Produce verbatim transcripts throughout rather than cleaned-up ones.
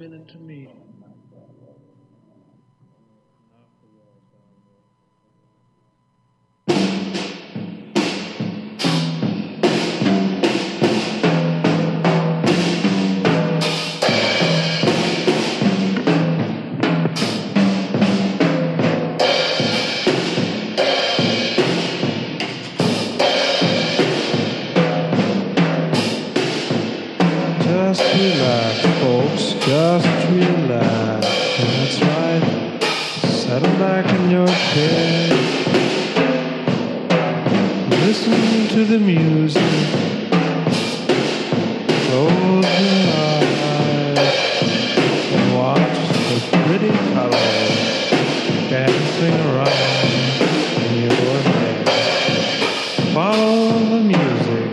minute to meet. Just relax, folks, just relax. That's right. Settle back in your chair. Listen to the music. Close your eyes and watch the pretty colors dancing around in your head. Follow the music.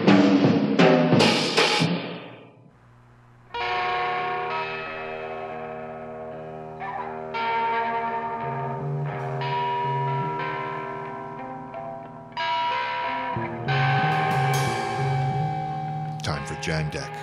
Time for Jang Deck.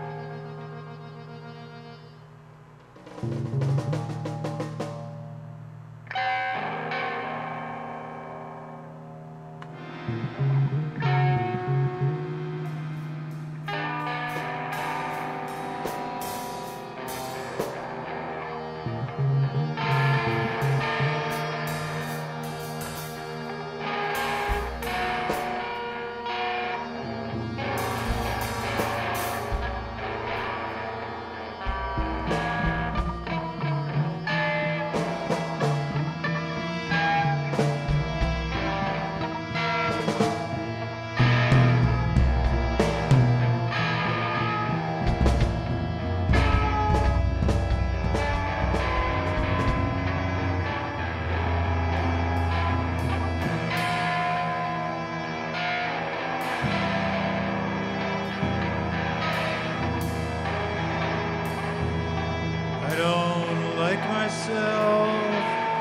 I don't like myself.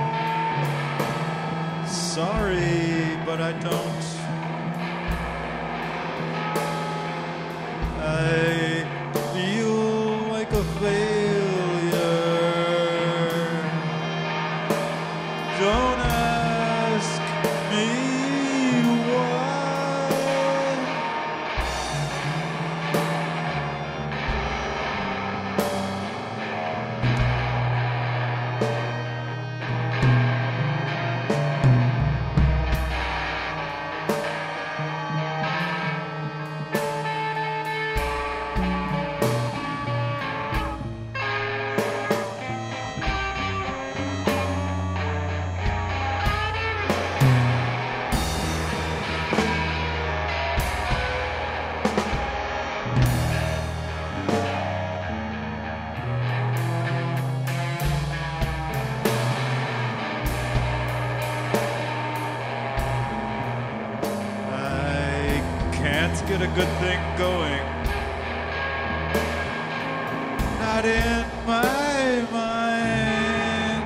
Sorry, but I don't. I feel like a failure. Don't ask me why. Can't get a good thing going. Not in my mind.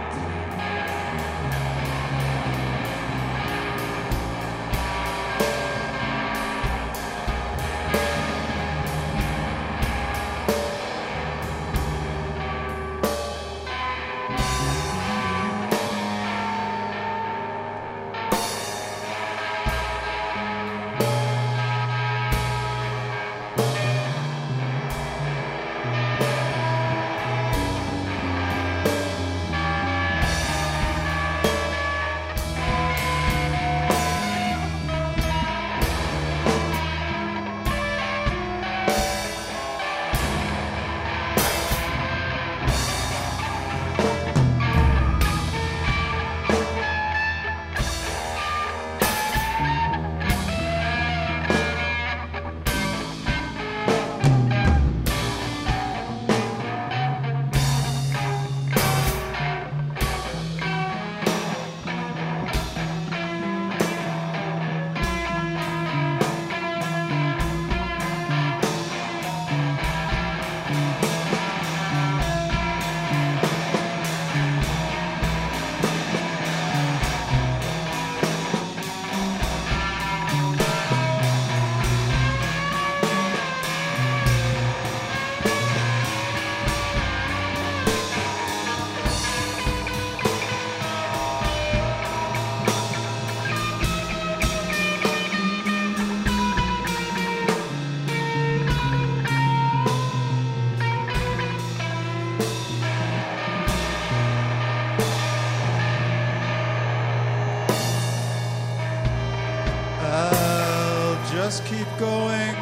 just keep going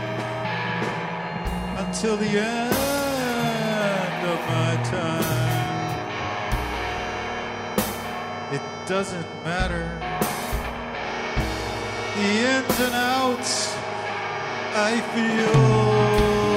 until the end of my time. It doesn't matter the ins and outs I feel.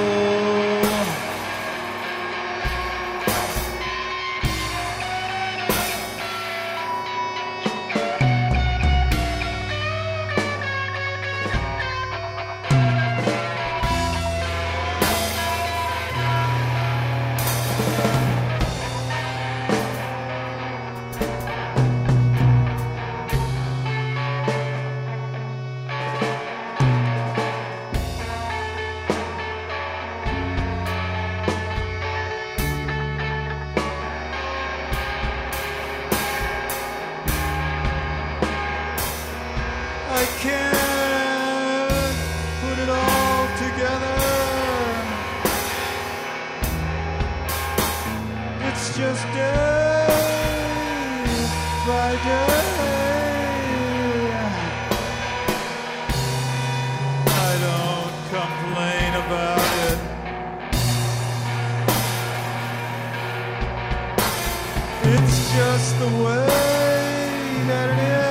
I can't put it all together. It's just day by day. I don't complain about it. It's just the way that it is.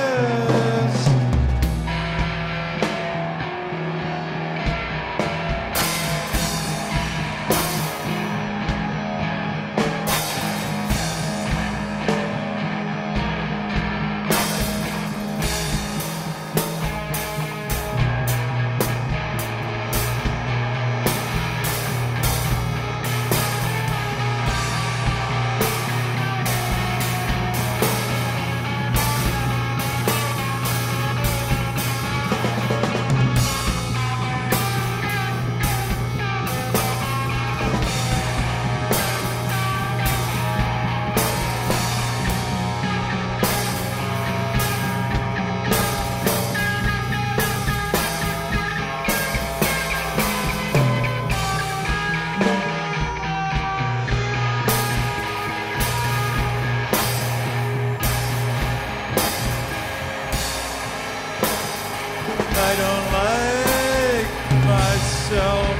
I don't like myself.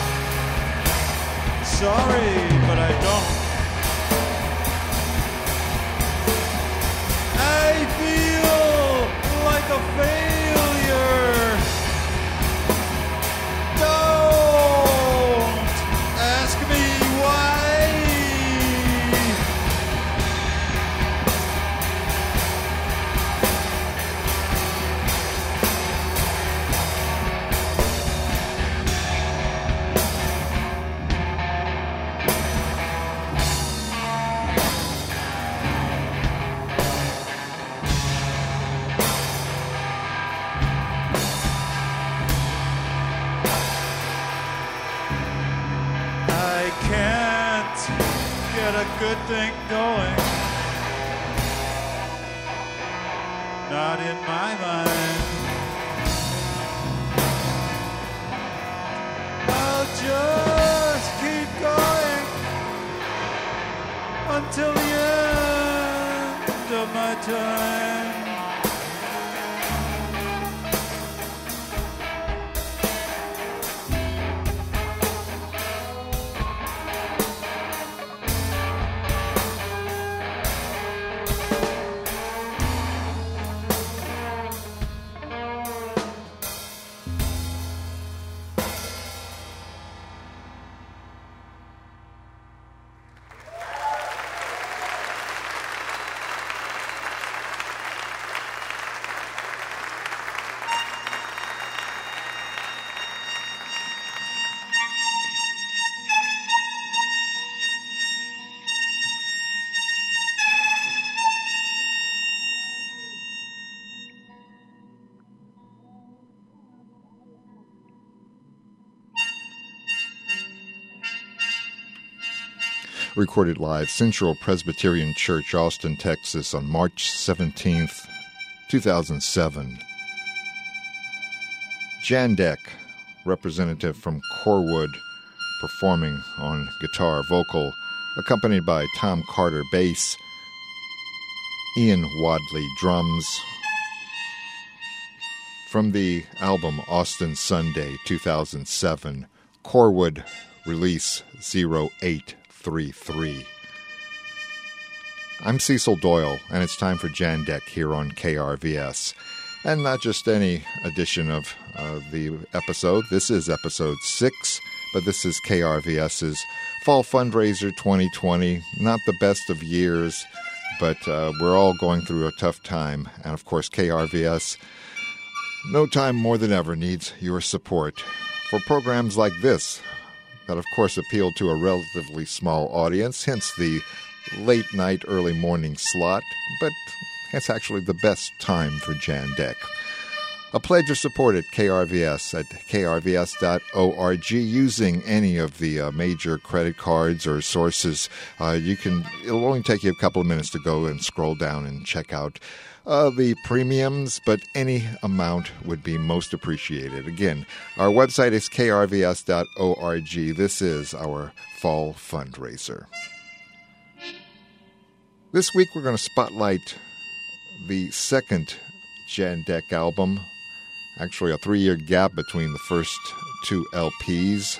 Sorry, but I don't. I feel like a failure. Don't ask me why. I can't get a good thing going. Not in my mind. I'll just keep going until the end of my time. Recorded live, Central Presbyterian Church, Austin, Texas, on March seventeenth, two thousand seven. Jan Deck, representative from Corwood, performing on guitar, vocal, accompanied by Tom Carter, bass, Ian Wadley, drums, From the album Austin Sunday two thousand seven, Corwood, release zero eight three three. I'm Cecil Doyle, and it's time for Jandek here on K R V S. And not just any edition of uh, the episode. This is episode six, but this is KRVS's Fall Fundraiser twenty twenty. Not the best of years, but uh, we're all going through a tough time. And of course, K R V S, no time more than ever, needs your support for programs like this that, of course, appeal to a relatively small audience, hence the late night, early morning slot, but it's actually the best time for Jandek. A pledge of support at K R V S at K R V S dot org using any of the uh, major credit cards or sources. Uh, you can. It'll only take you a couple of minutes to go and scroll down and check out uh, the premiums, but any amount would be most appreciated. Again, our website is K R V S dot org. This is our fall fundraiser. This week we're going to spotlight the second Jandek album, actually a three-year gap between the first two L Ps.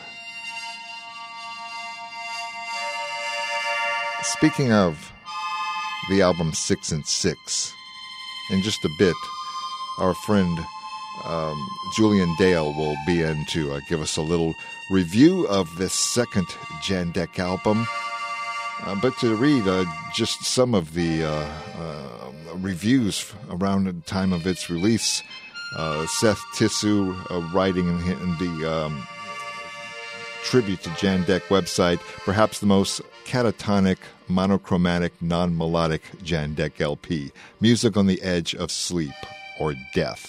Speaking of the album Six and Six, in just a bit, our friend um, Julian Dale will be in to uh, give us a little review of this second Jandek album. Uh, but to read uh, just some of the uh, uh, reviews around the time of its release, uh, Seth Tissu uh, writing in, in the um, tribute to Jandek website, perhaps the most catatonic, monochromatic, non-melodic Jandek L P, music on the edge of sleep or death.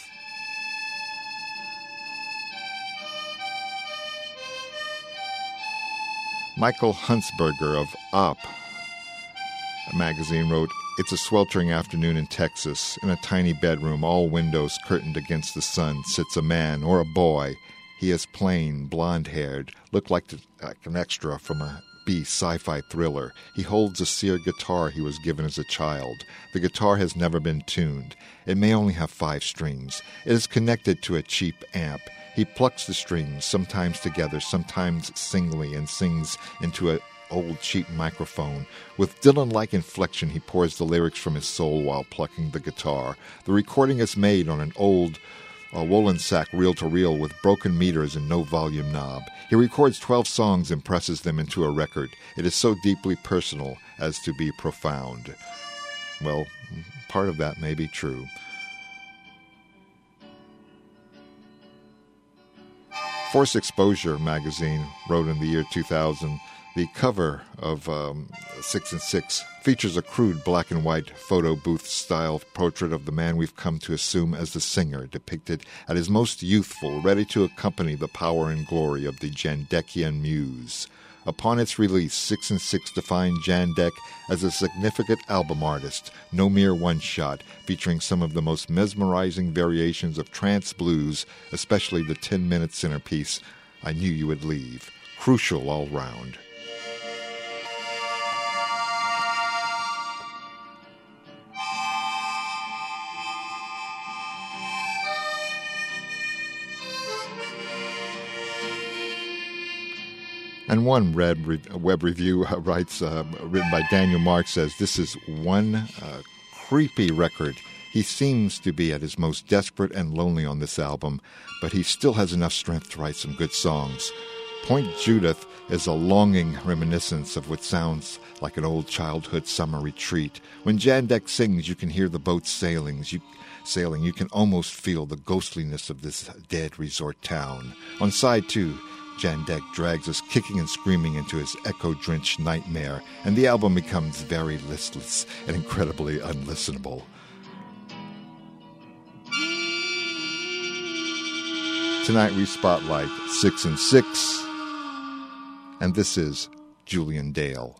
Michael Huntsberger of Op magazine wrote, "It's a sweltering afternoon in Texas. In a tiny bedroom, all windows curtained against the sun, sits a man or a boy. He is plain, blonde-haired, looked like, to, like an extra from a B sci-fi thriller. He holds a Sear guitar he was given as a child. The guitar has never been tuned. It may only have five strings. It is connected to a cheap amp. He plucks the strings, sometimes together, sometimes singly, and sings into an old cheap microphone. With Dylan-like inflection, he pours the lyrics from his soul while plucking the guitar. The recording is made on an old uh, Wollensak reel-to-reel with broken meters and no volume knob. He records twelve songs and presses them into a record. It is so deeply personal as to be profound." Well, part of that may be true. Force Exposure magazine wrote in the year two thousand, the cover of um, Six and Six features a crude black and white photo booth style portrait of the man we've come to assume as the singer, depicted at his most youthful, ready to accompany the power and glory of the Jandekian muse. Upon its release, Six and Six defined Jandek as a significant album artist, no mere one-shot, featuring some of the most mesmerizing variations of trance blues, especially the ten-minute centerpiece, I Knew You Would Leave. Crucial all round. And one red re- web review uh, writes, uh, written by Daniel Mark, says, "This is one uh, creepy record. He seems to be at his most desperate and lonely on this album, but he still has enough strength to write some good songs. Point Judith is a longing reminiscence of what sounds like an old childhood summer retreat. When Jandek sings, you can hear the boats sailing. You, sailing. You can almost feel the ghostliness of this dead resort town. On side two, Jandek drags us kicking and screaming into his echo-drenched nightmare, and the album becomes very listless and incredibly unlistenable." Tonight we spotlight Six and Six, and this is Julian Dale.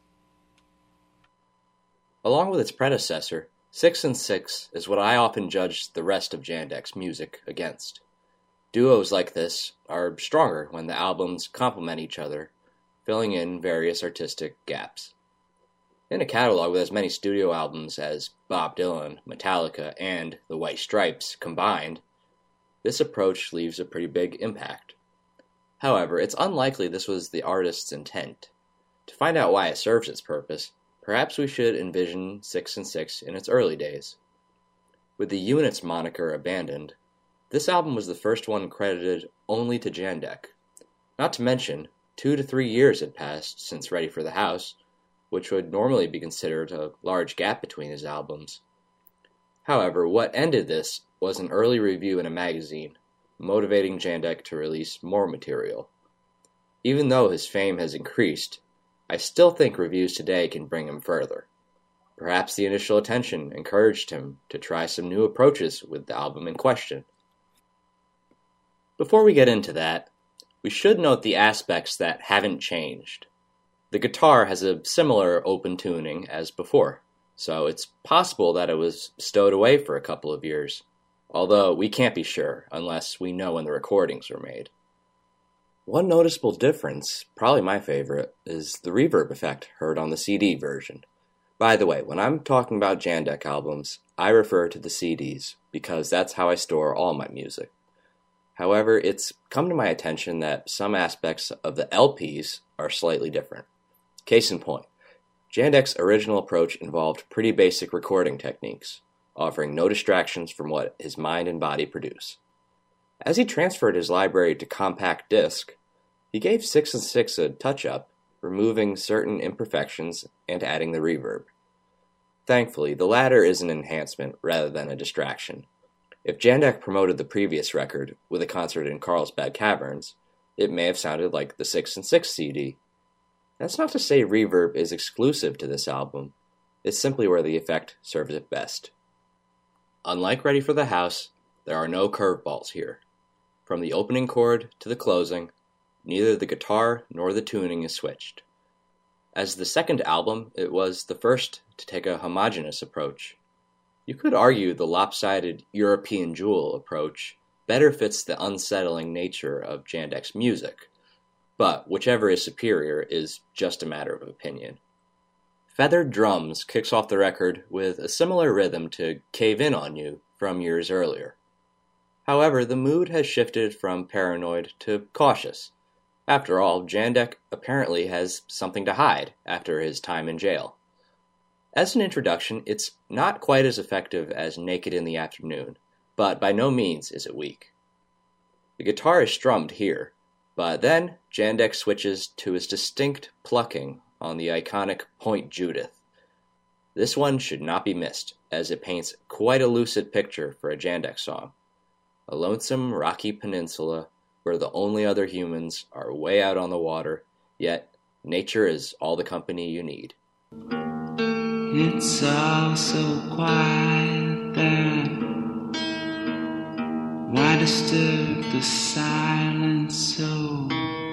Along with its predecessor, Six and Six is what I often judge the rest of Jandek's music against. Duos like this are stronger when the albums complement each other, filling in various artistic gaps. In a catalog with as many studio albums as Bob Dylan, Metallica, and the White Stripes combined, this approach leaves a pretty big impact. However, it's unlikely this was the artist's intent. To find out why it serves its purpose, perhaps we should envision Six and Six in its early days. With the Units moniker abandoned, this album was the first one credited only to Jandek. Not to mention, two to three years had passed since Ready for the House, which would normally be considered a large gap between his albums. However, what ended this was an early review in a magazine, motivating Jandek to release more material. Even though his fame has increased, I still think reviews today can bring him further. Perhaps the initial attention encouraged him to try some new approaches with the album in question. Before we get into that, we should note the aspects that haven't changed. The guitar has a similar open tuning as before, so it's possible that it was stowed away for a couple of years, although we can't be sure unless we know when the recordings were made. One noticeable difference, probably my favorite, is the reverb effect heard on the C D version. By the way, when I'm talking about Jandek albums, I refer to the C Ds, because that's how I store all my music. However, it's come to my attention that some aspects of the L Ps are slightly different. Case in point, Jandek's original approach involved pretty basic recording techniques, offering no distractions from what his mind and body produce. As he transferred his library to compact disc, he gave Six and Six a touch-up, removing certain imperfections and adding the reverb. Thankfully, the latter is an enhancement rather than a distraction. If Jandek promoted the previous record with a concert in Carlsbad Caverns, it may have sounded like the Six and Six C D. That's not to say reverb is exclusive to this album, it's simply where the effect serves it best. Unlike Ready for the House, there are no curveballs here. From the opening chord to the closing, neither the guitar nor the tuning is switched. As the second album, it was the first to take a homogeneous approach. You could argue the lopsided European Jewel approach better fits the unsettling nature of Jandek's music, but whichever is superior is just a matter of opinion. Feathered Drums kicks off the record with a similar rhythm to Cave In On You from years earlier. However, the mood has shifted from paranoid to cautious. After all, Jandek apparently has something to hide after his time in jail. As an introduction, it's not quite as effective as Naked in the Afternoon, but by no means is it weak. The guitar is strummed here, but then Jandek switches to his distinct plucking on the iconic Point Judith. This one should not be missed, as it paints quite a lucid picture for a Jandek song. A lonesome, rocky peninsula where the only other humans are way out on the water, yet nature is all the company you need. It's all so quiet that why disturb the silence so?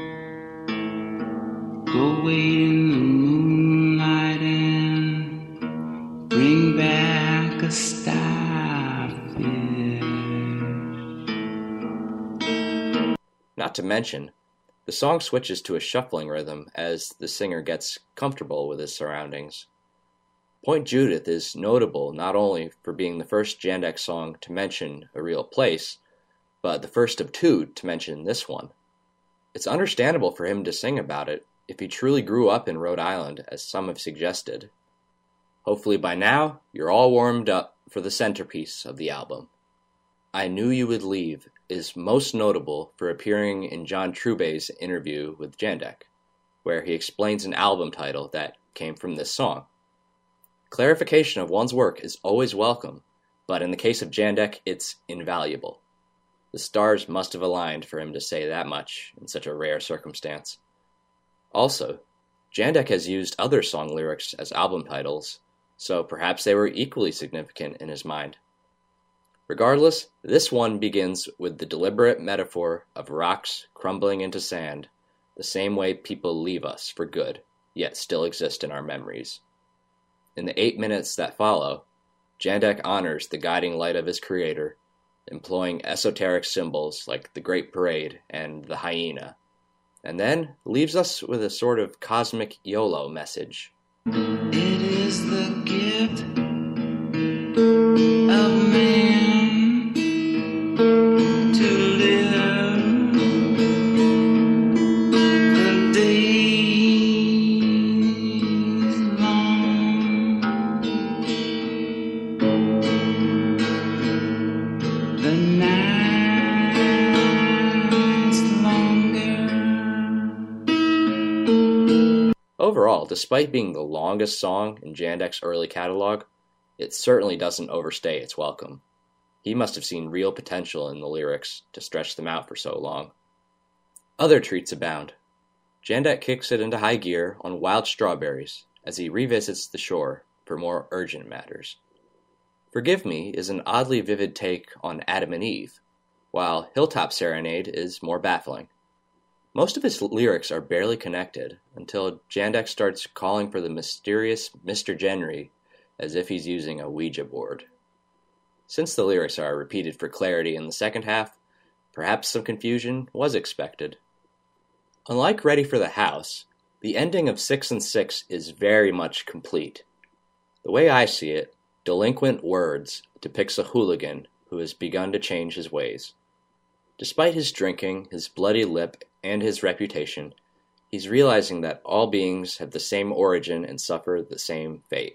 Go wait in the moonlight and bring back a starfish. Not to mention, the song switches to a shuffling rhythm as the singer gets comfortable with his surroundings. Point Judith is notable not only for being the first Jandek song to mention a real place, but the first of two to mention this one. It's understandable for him to sing about it if he truly grew up in Rhode Island, as some have suggested. Hopefully by now, you're all warmed up for the centerpiece of the album. I Knew You Would Leave is most notable for appearing in John Truby's interview with Jandek, where he explains an album title that came from this song. Clarification of one's work is always welcome, but in the case of Jandek, it's invaluable. The stars must have aligned for him to say that much in such a rare circumstance. Also, Jandek has used other song lyrics as album titles, so perhaps they were equally significant in his mind. Regardless, this one begins with the deliberate metaphor of rocks crumbling into sand, the same way people leave us for good, yet still exist in our memories. In the eight minutes that follow, Jandek honors the guiding light of his creator, employing esoteric symbols like the Great Parade and the hyena, and then leaves us with a sort of cosmic YOLO message. It is the gift of man to overall, despite being the longest song in Jandek's early catalog, it certainly doesn't overstay its welcome. He must have seen real potential in the lyrics to stretch them out for so long. Other treats abound. Jandek kicks it into high gear on Wild Strawberries as he revisits the shore for more urgent matters. Forgive Me is an oddly vivid take on Adam and Eve, while Hilltop Serenade is more baffling. Most of his lyrics are barely connected until Jandek starts calling for the mysterious Mister Genry as if he's using a Ouija board. Since the lyrics are repeated for clarity in the second half, perhaps some confusion was expected. Unlike Ready for the House, the ending of Six and Six is very much complete. The way I see it, Delinquent Words depicts a hooligan who has begun to change his ways. Despite his drinking, his bloody lip, and his reputation, he's realizing that all beings have the same origin and suffer the same fate.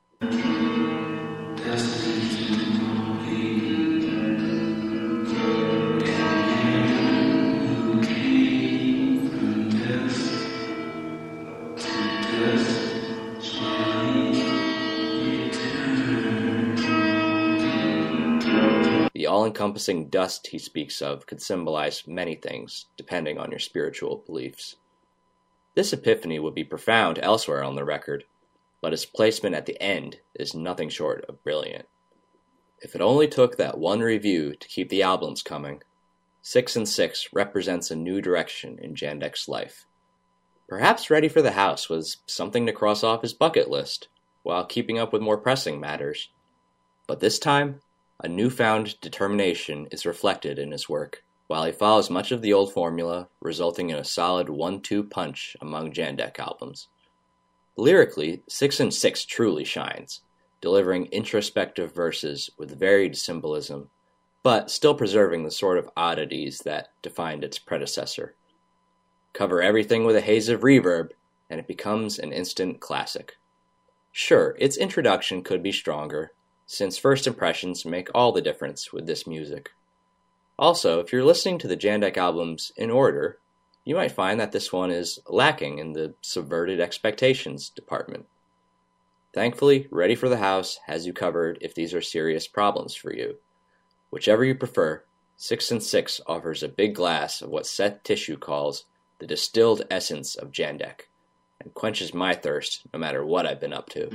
The all-encompassing dust he speaks of could symbolize many things, depending on your spiritual beliefs. This epiphany would be profound elsewhere on the record, but its placement at the end is nothing short of brilliant. If it only took that one review to keep the albums coming, Six and Six represents a new direction in Jandek's life. Perhaps Ready for the House was something to cross off his bucket list, while keeping up with more pressing matters. But this time, a newfound determination is reflected in his work, while he follows much of the old formula, resulting in a solid one two punch among Jandek albums. Lyrically, Six and Six truly shines, delivering introspective verses with varied symbolism, but still preserving the sort of oddities that defined its predecessor. Cover everything with a haze of reverb, and it becomes an instant classic. Sure, its introduction could be stronger, since first impressions make all the difference with this music. Also, if you're listening to the Jandek albums in order, you might find that this one is lacking in the subverted expectations department. Thankfully, Ready for the House has you covered if these are serious problems for you. Whichever you prefer, Six and Six offers a big glass of what Seth Tissue calls the distilled essence of Jandek, and quenches my thirst no matter what I've been up to.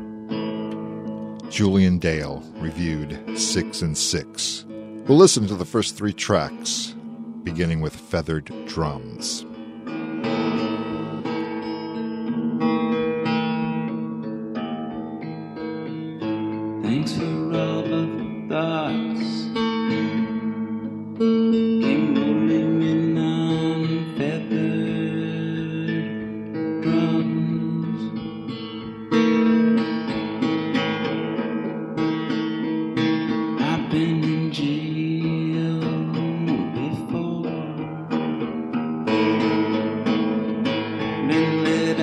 Julian Dale reviewed Six and Six. We'll listen to the first three tracks, beginning with Feathered Drums. Thanks for all the thoughts. Came rolling in on feathered drums. I've been in jail before. Been let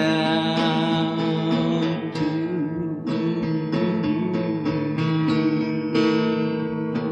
out too.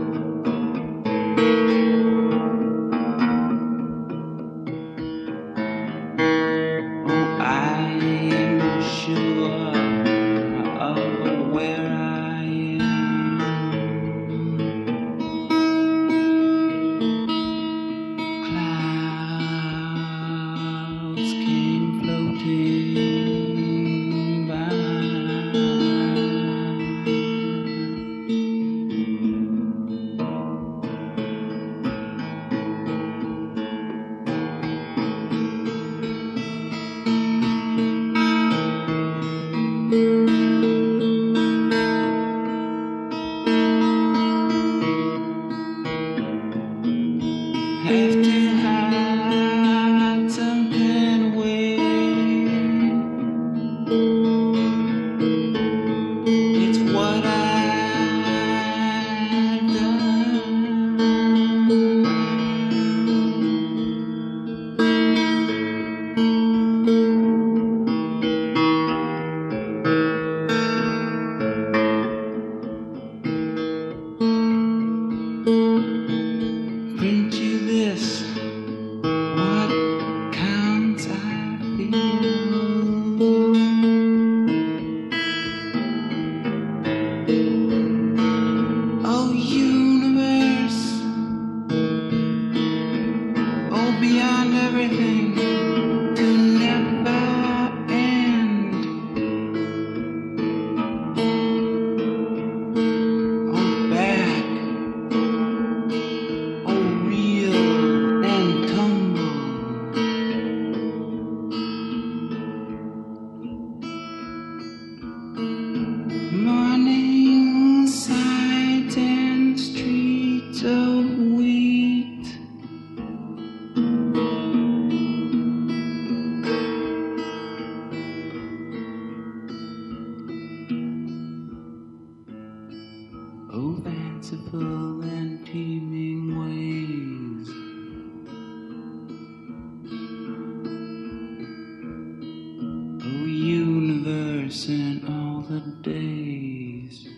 the days.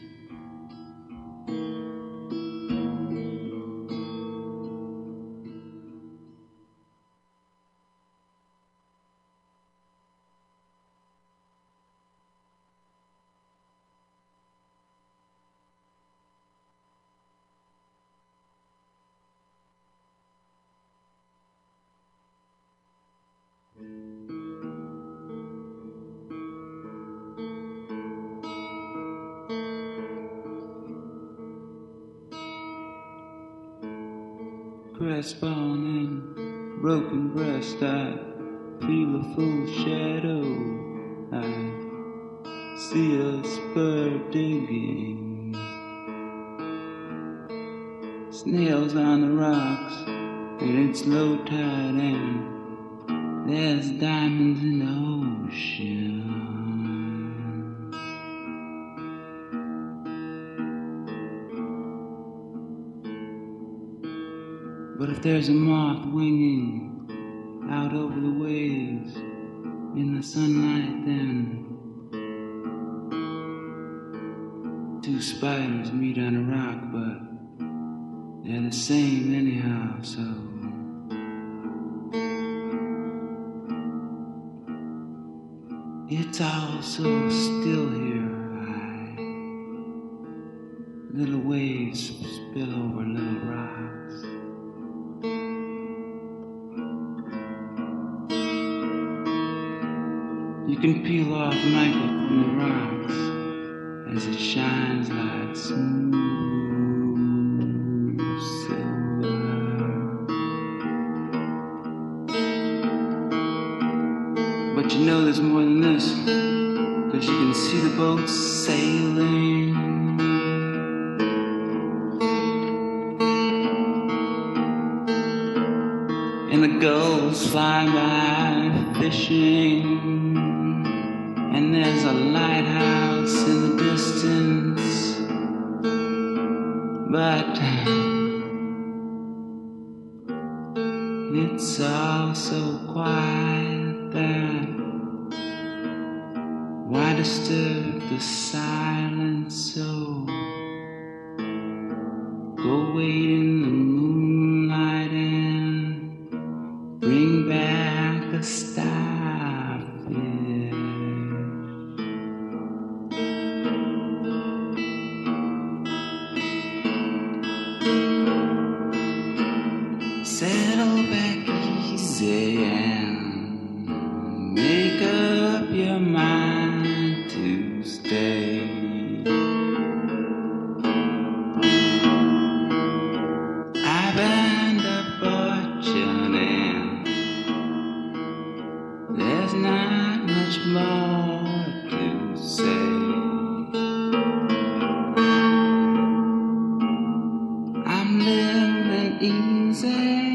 Crestfallen and broken breast, I feel a full shadow. I see a spur digging, snails on the rocks, and it's low tide, and there's diamonds in the ocean. But if there's a moth winging out over the waves in the sunlight, then two spiders meet on a rock, but they're the same anyhow, so it's all so still here. I, little waves spill over little rocks. You can peel off mica from the rocks as it shines like smooth silver. But you know there's more than this, 'cause you can see the boats sailing, and the gulls fly by fishing. And there's a lighthouse in the distance, but it's all so quiet that why disturb the silence? So go wait in the moonlight and bring back a starfish. Settle back easy and make up your mind to stay. I've earned a fortune and there's not much more to say. I'm living easy,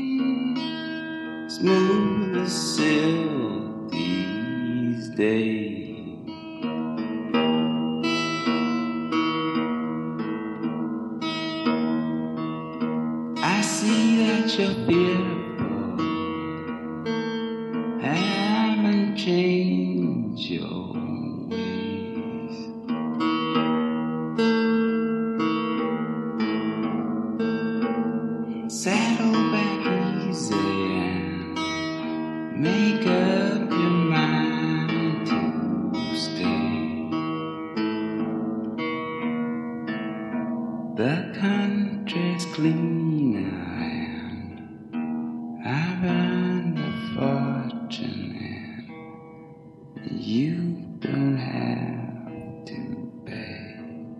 smooth as silk these days. I see that you're fearful, haven't changed your ways. Settle back easy and make up your mind to stay. The country's cleaner and I've earned a fortune and you don't have to pay.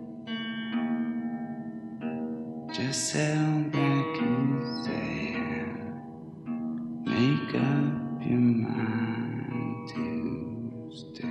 Just settle back easy and make up your mind to stay.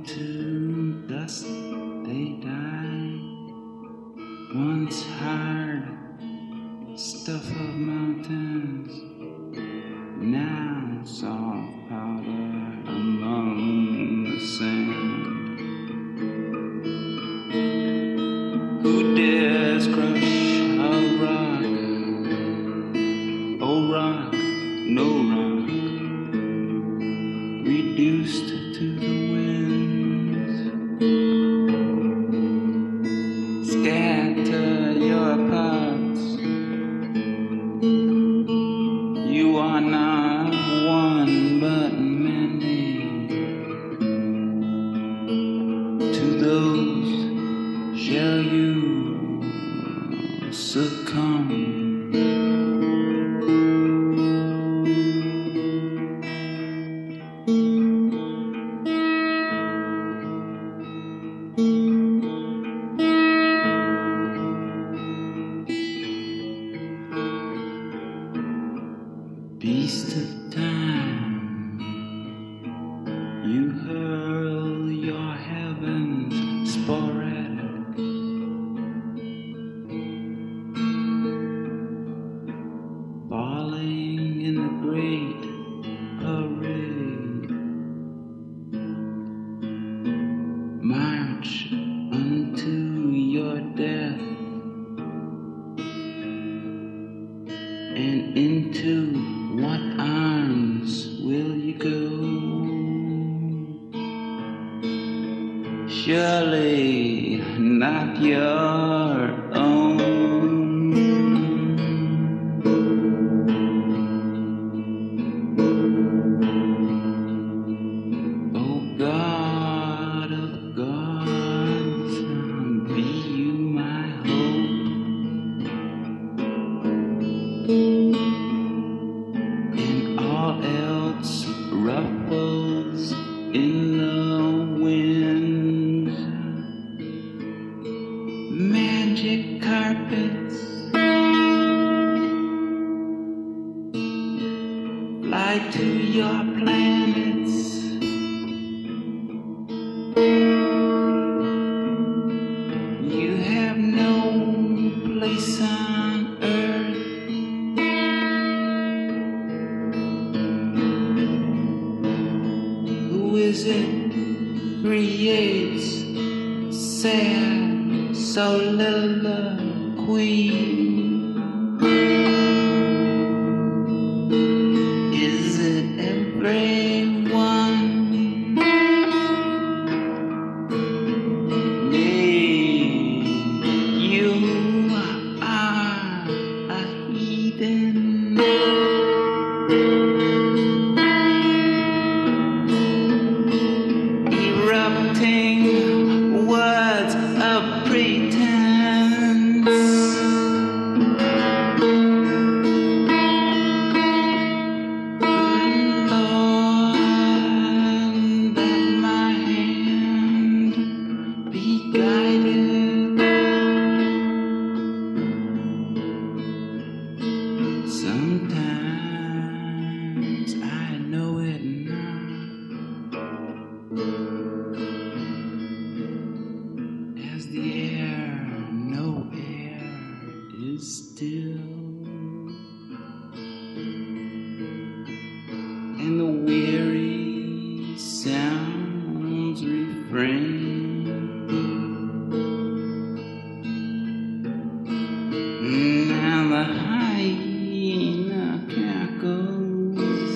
into dust they die. Once hard stuff of mountains, now soft powder among the sand. Who dares crush a rock? Oh rock, no rock, reduced to the winds. Scatter your parts. You are not one but many. To those shall you succumb. Beast of time, you hurl your heavens sporadic. Falling in the great parade, march unto your death and into what arms will you go? Surely not your own. Oh God of gods, be you my hope. And all else ruffles in the wind. Magic carpets fly to your planets. You have no place on earth. Who is it creates sad soliloquy? Is it everyone? Nay, you are a heathen. Erupting words of pretense. Lord, let my hand be guided. Sometimes I know it not. As the air, no air is still, and the weary sounds refrain. Now the hyena cackles.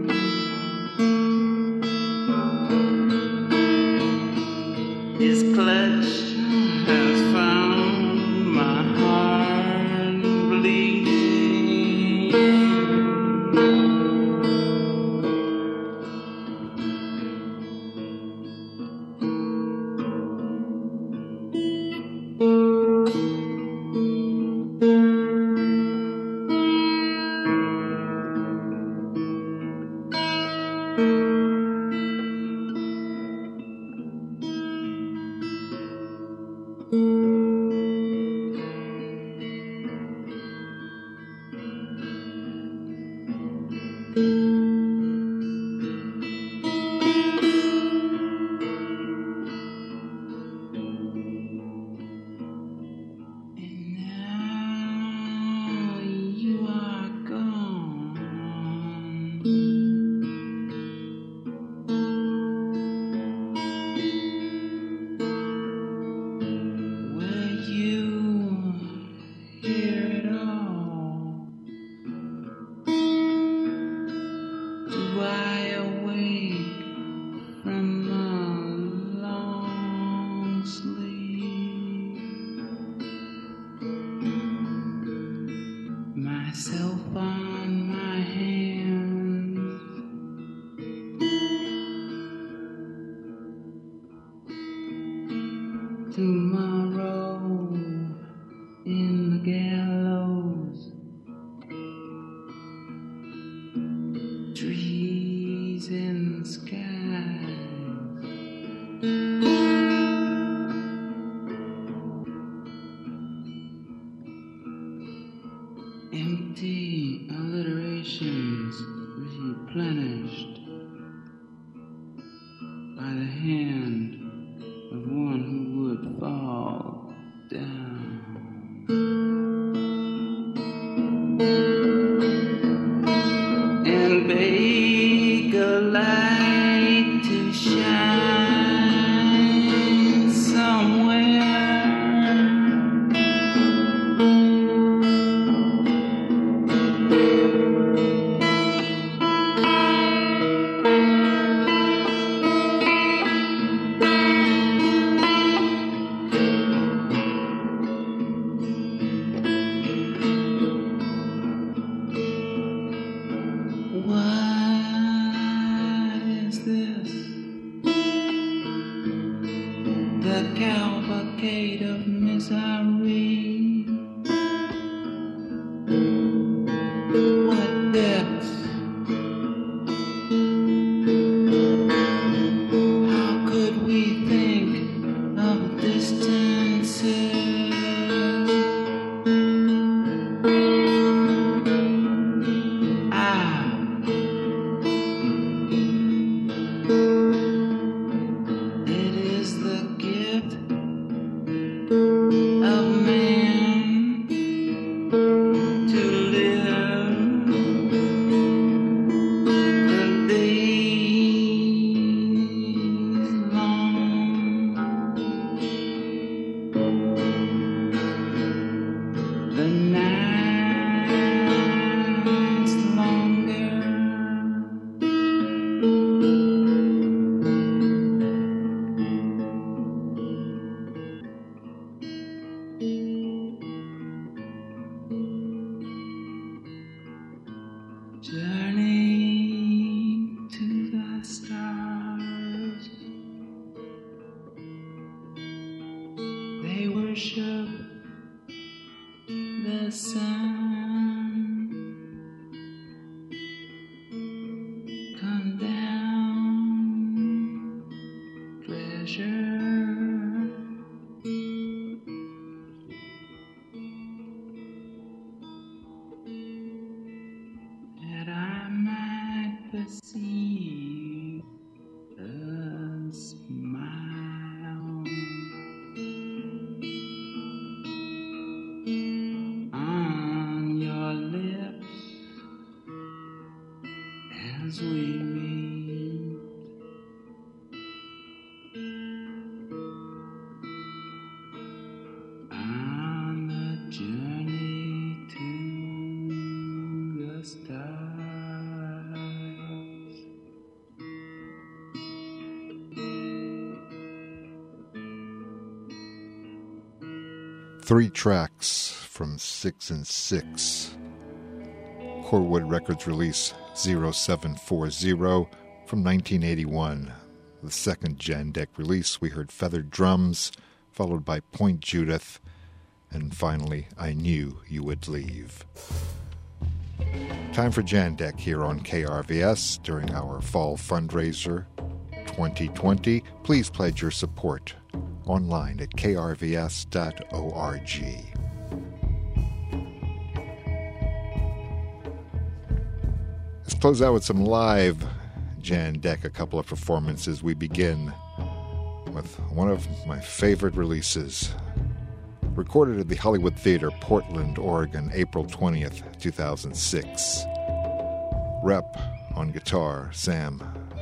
His clutch has found my heart bleeding. tomorrow in the gallows, trees in the skies, empty alliterations replenished by the hand of one who would fall down. And beg a light to shine somewhere. What is this? The cavalcade of misery. What depths? How could we think of distances? It is the gift of man to live the days long, the nights longer. Journey to the stars, they worship the sun. Come down, treasure. That I might perceive a smile on your lips as we meet. On the journey to the stars. Three tracks from Six and Six. Corewood Records release zero seven four zero from nineteen eighty-one. The second Jandek release, we heard Feathered Drums, followed by Point Judith, and finally, I Knew You Would Leave. Time for Jandek here on K R V S during our fall fundraiser twenty twenty. Please pledge your support online at k r v s dot org. Let's close out with some live Jandek, a couple of performances. We begin with one of my favorite releases, recorded at the Hollywood Theater, Portland, Oregon, April twentieth, two thousand six. Rep on guitar, Sam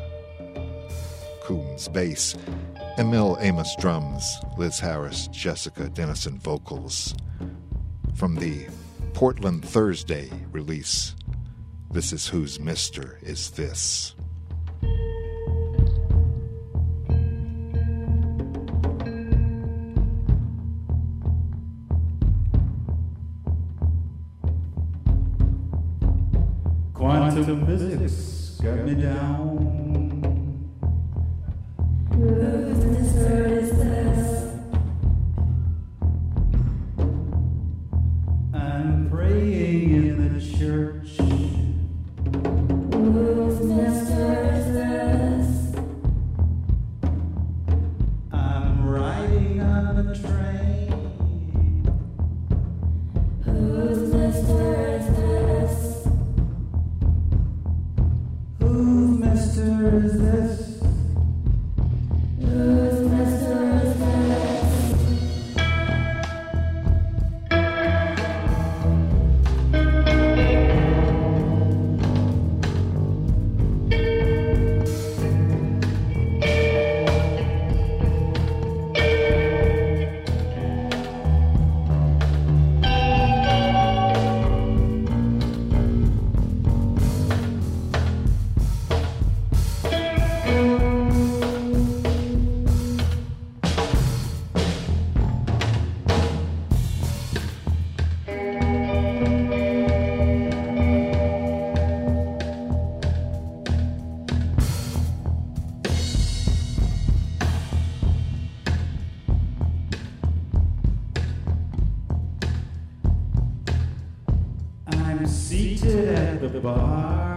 Coombs bass, Emil Amos drums, Liz Harris, Jessica Dennison vocals. From the Portland Thursday release, this is Whose Mister Is This? Quantum physics got me down. Whose mister is this? at the bar.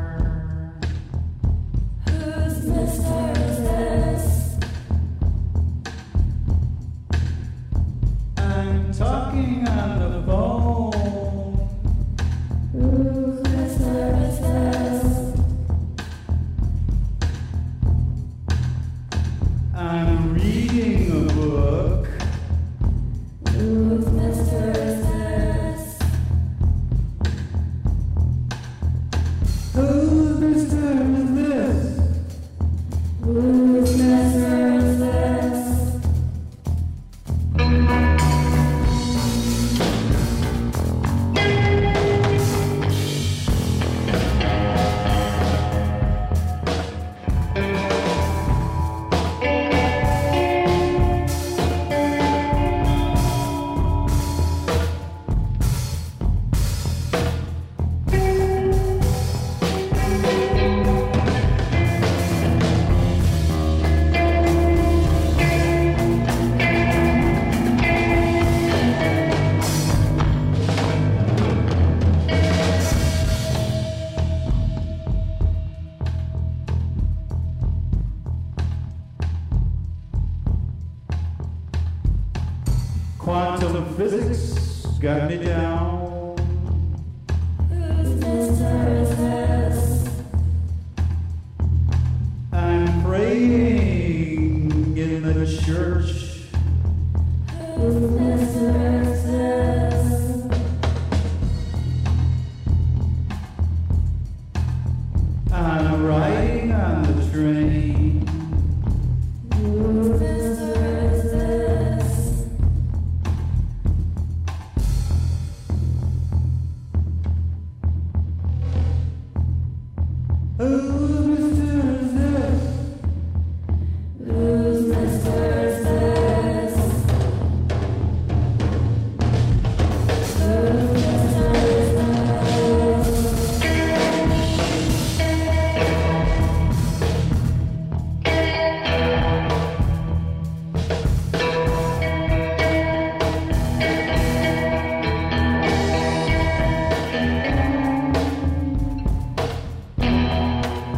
Whose mister is this? I'm talking on the phone. Whose mister is this? I'm reading a book. Whose mister is this? Whose mister is this? Whose mister is this? Quantum physics got me down. Whose mister is this? I'm praying in the church. Whose mister is this? I'm riding on the train. Whose mister is this? Whose mister is this? Whose mister is this? Whose mister is this?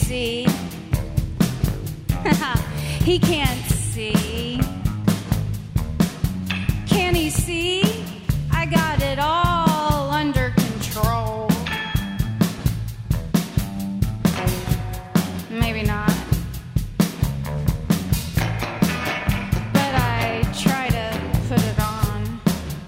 see. He can't see. Can he see? I got it all under control. Maybe not. But I try to put it on.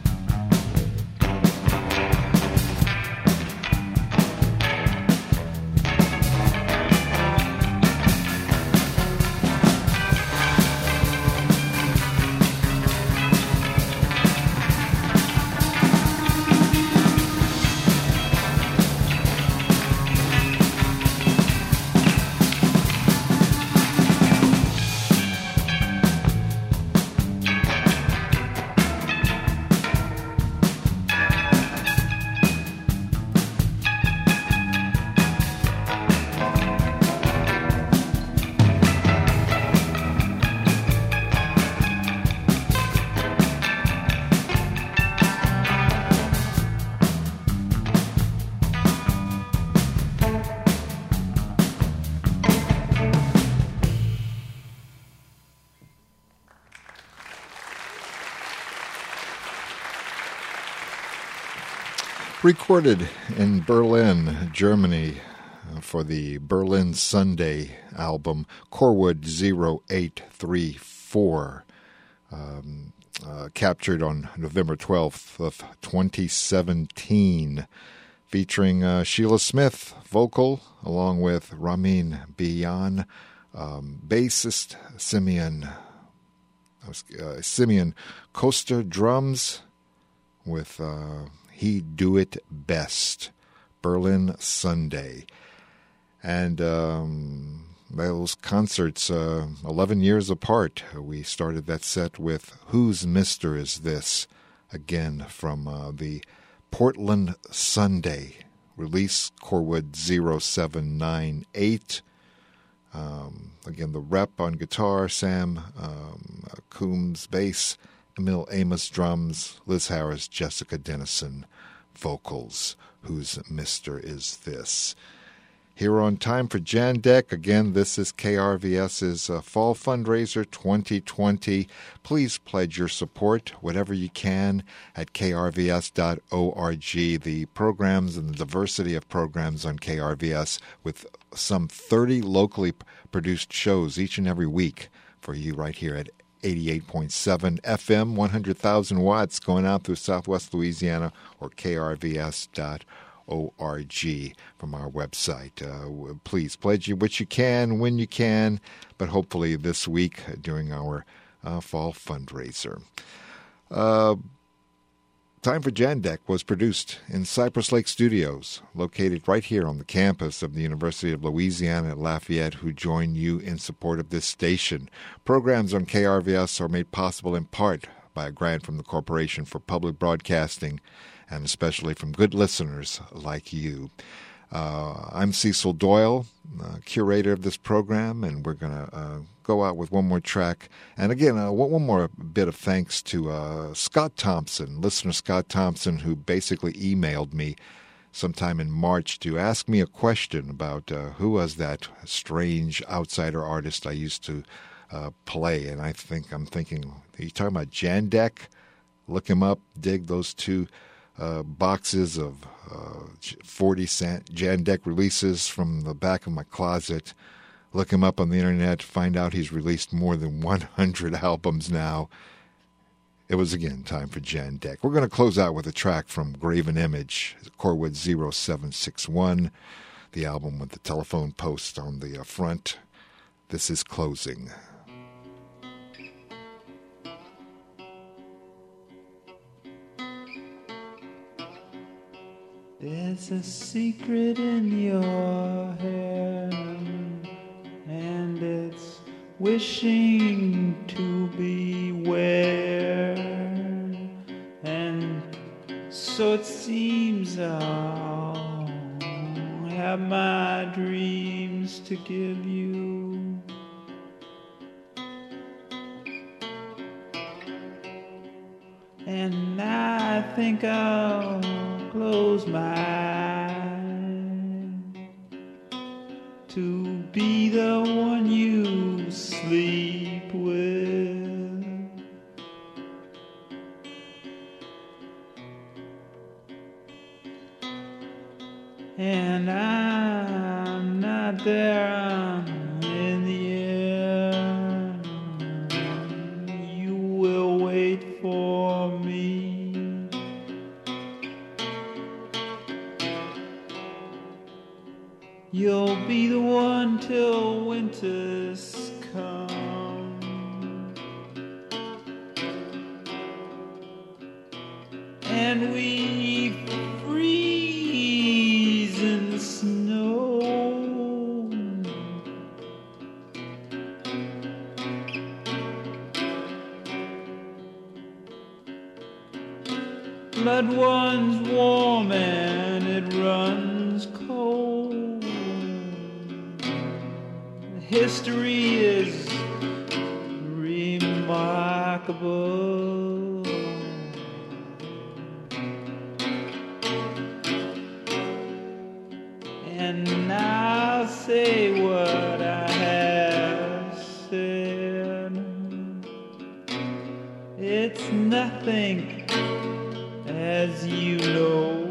Recorded in Berlin, Germany, uh, for the Berlin Sunday album, Corwood zero eight three four, um, uh, captured on November twelfth of twenty seventeen, featuring uh, Sheila Smith, vocal, along with Ramin Bian, um, bassist Simeon, uh, Simeon Costa, drums, with uh, He Do It Best, Berlin Sunday. And um, those concerts, uh, eleven years apart, we started that set with Whose Mister Is This? Again from uh, the Portland Sunday release, Corwood zero seven nine eight. Um, again, the rep on guitar, Sam um, Coombs bass, Emil Amos drums, Liz Harris, Jessica Dennison vocals. Whose Mister Is This? Here on Time for Jan Deck, again, this is KRVS's uh, Fall Fundraiser twenty twenty. Please pledge your support, whatever you can, at k r v s dot org. The programs and the diversity of programs on K R V S, with some thirty locally produced shows each and every week for you right here at eighty-eight point seven F M, one hundred thousand watts going out through Southwest Louisiana, or k r v s dot org from our website. Uh, please pledge you what you can, when you can, but hopefully this week during our uh, fall fundraiser. Uh, Time for Jan Deck was produced in Cypress Lake Studios, located right here on the campus of the University of Louisiana at Lafayette, who join you in support of this station. Programs on K R V S are made possible in part by a grant from the Corporation for Public Broadcasting, and especially from good listeners like you. Uh, I'm Cecil Doyle, uh, curator of this program, and we're going to uh, go out with one more track. And again, uh, one more bit of thanks to uh, Scott Thompson, listener Scott Thompson, who basically emailed me sometime in March to ask me a question about uh, who was that strange outsider artist I used to uh, play. And I think I'm thinking, are you talking about Jan Deck? Look him up, dig those two Uh, boxes of uh, forty cent Jan Deck releases from the back of my closet. Look him up on the internet, find out he's released more than one hundred albums now. It was, again, time for Jan Deck. We're going to close out with a track from Graven Image, Corwood zero seven six one, the album with the telephone post on the uh, front. This is Closing. There's a secret in your hair, and it's wishing to beware. And so it seems I'll have my dreams to give you. And I think I'll close my eyes to be the one you sleep with. And I'm not there, I'm in the air. You will wait for me. You'll be the one till winter's come. And we freeze in snow. Blood runs warm and it runs cold. History is remarkable. And I'll say what I have said. It's nothing, as you know.